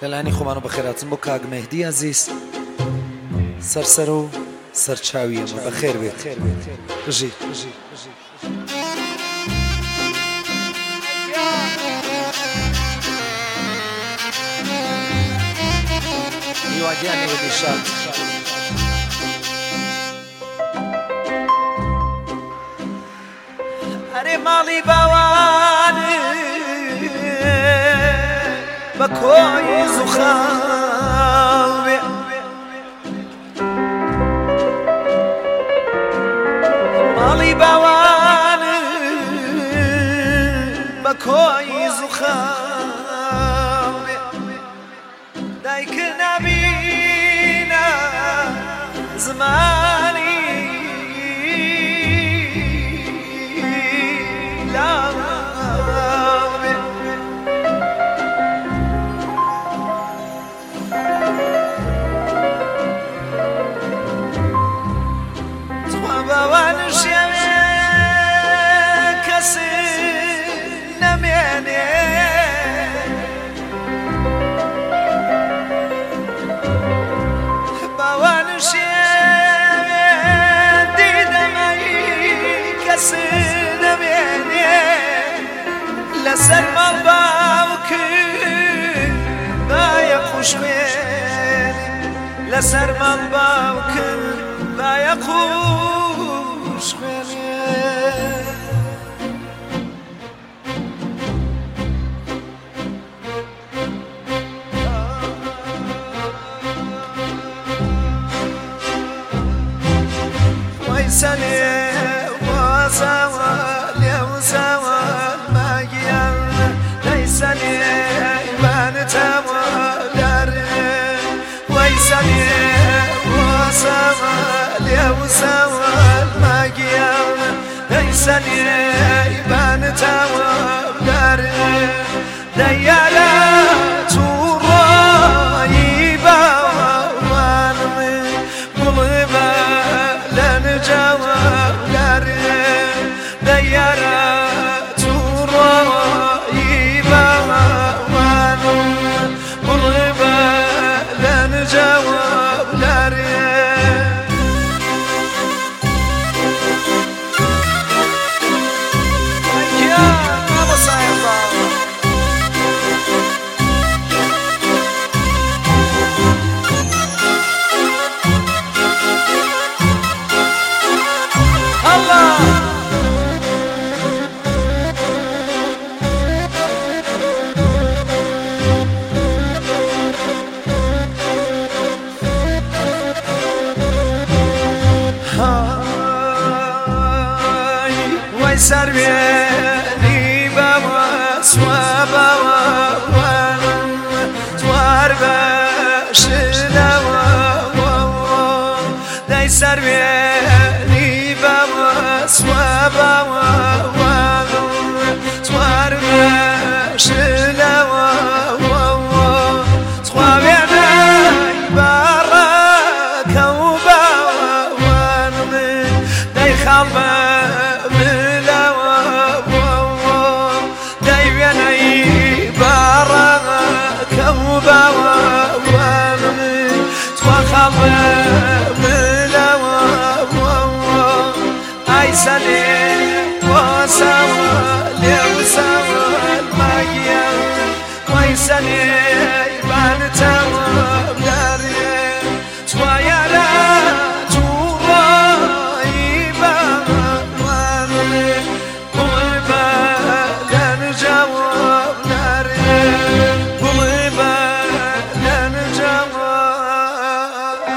گەلانی خۆمان و بەخێراتن بۆ کاک مەهدی عەزیز سەرسەر و سەرچاوی ئێمە بەخێر بێت بژی میوانیان نێوەدی شاد هەرێ ماڵی باوانێ بە کۆی زوخاوێ ماڵی باوانێ بە کۆی زوخاوێ دایکە نابینە زمانی لەسەر ماڵ باوکن بایە خوشوێن لەسەر ماڵ باوکن بایە خوشوێن وای سەلێ وازاوە لێوزاوە يبان تاوار ديالات الرايبة وانمي مغيبة لنجاوب ديالات الرايبة وانمي مغيبة لنجاوب سربيني بابا سوابا وانم توار باشنا داي سربيني بابا سوابا وانم توار باشنا توابينا بارك وبا وانم داي خالبا اي سنه وسوا لوسوا الماجيا واي سنه يبان تمام داري شويه لا ترايبا واني قلبا كان جواب داري قلبا كان جواب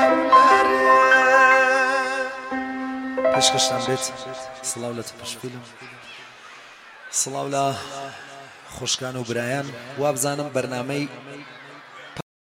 پشکشتم بیت سلااو لە تپشفیلم سلااو لە خۆشکان و برایان وابزانم بەرنامەی